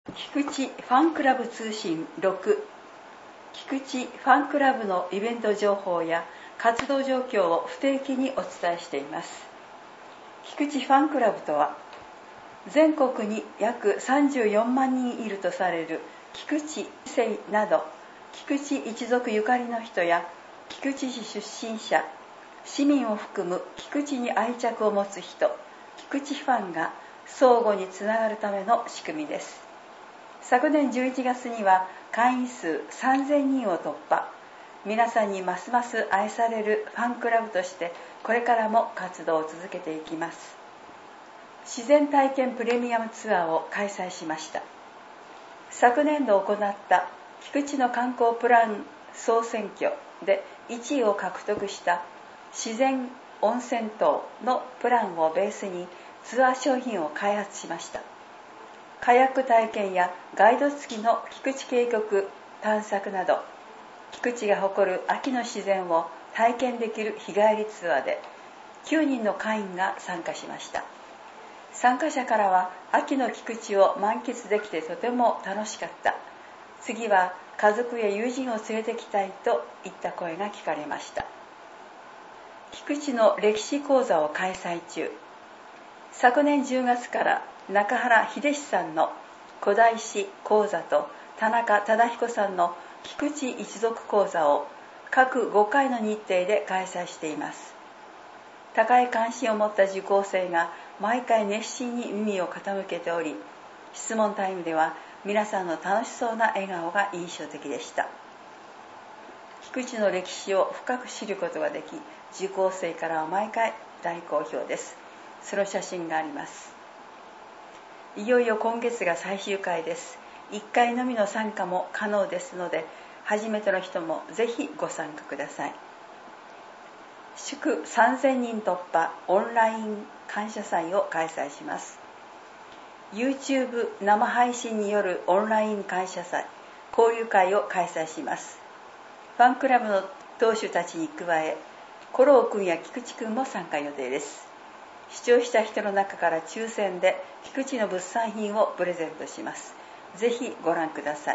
菊池ファンクラブ通信6、菊池ファンクラブのイベント情報や活動状況を不定期にお伝えしています。菊池ファンクラブとは、全国に約34万人いるとされる菊池姓など菊池一族ゆかりの人や菊池市出身者、市民を含む菊池に愛着を持つ人、菊池ファンが相互につながるための仕組みです。昨年11月には会員数3000人を突破。皆さんにますます愛されるファンクラブとしてこれからも活動を続けていきます。自然体験プレミアムツアーを開催しました。昨年度行った菊池の観光プラン総選挙で1位を獲得した自然温泉島のプランをベースにツアー商品を開発しました。カヤック体験やガイド付きの菊池渓谷探索など、菊池が誇る秋の自然を体験できる日帰りツアーで9人の会員が参加しました。参加者からは、秋の菊池を満喫できてとても楽しかった、次は家族や友人を連れてきたいといった声が聞かれました。菊池の歴史講座を開催中。昨年10月から中原秀史さんの古代史講座と田中忠彦さんの菊池一族講座を各5回の日程で開催しています。高い関心を持った受講生が毎回熱心に耳を傾けており、質問タイムでは皆さんの楽しそうな笑顔が印象的でした。菊池の歴史を深く知ることができ、受講生からは毎回大好評です。その写真があります。いよいよ今月が最終回です。1回のみの参加も可能ですので、初めての人もぜひご参加ください。祝3000人突破オンライン感謝祭を開催します。 YouTube 生配信によるオンライン感謝祭、交流会を開催します。ファンクラブの当主たちに加え、コロー君や菊池君も参加予定です。視聴した人の中から抽選で菊池の物産品をプレゼントします。ぜひご覧ください。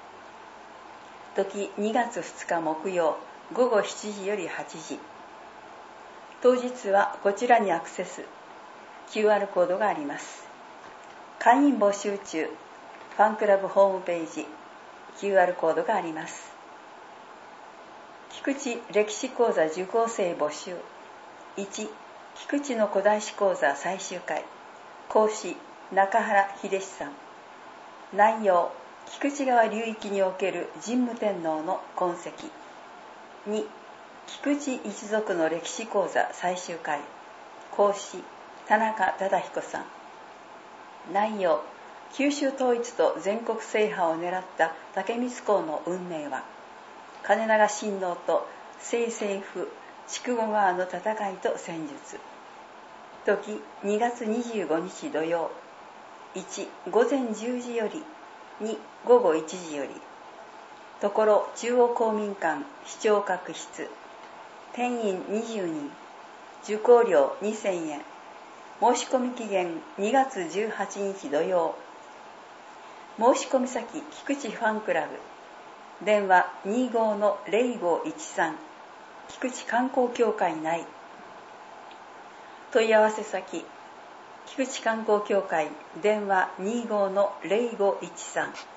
時2月2日木曜午後7時より8時。当日はこちらにアクセス QR コードがあります。会員募集中。ファンクラブホームページ QR コードがあります。菊池歴史講座受講生募集。1、菊池の古代史講座最終回、講師中原秀史さん。内容、菊池川流域における神武天皇の痕跡。2、菊池一族の歴史講座最終回、講師田中忠彦さん。内容、九州統一と全国制覇を狙った竹光公の運命は、金長親王と清政府筑後川の戦いと戦術。時2月25日土曜。1、午前10時より。2、午後1時より。ところ中央公民館視聴覚室。定員20人。受講料2000円。申し込み期限2月18日土曜。申し込み先、菊池ファンクラブ。電話25-0513。菊池観光協会内。問い合わせ先、菊池観光協会。電話25-0513。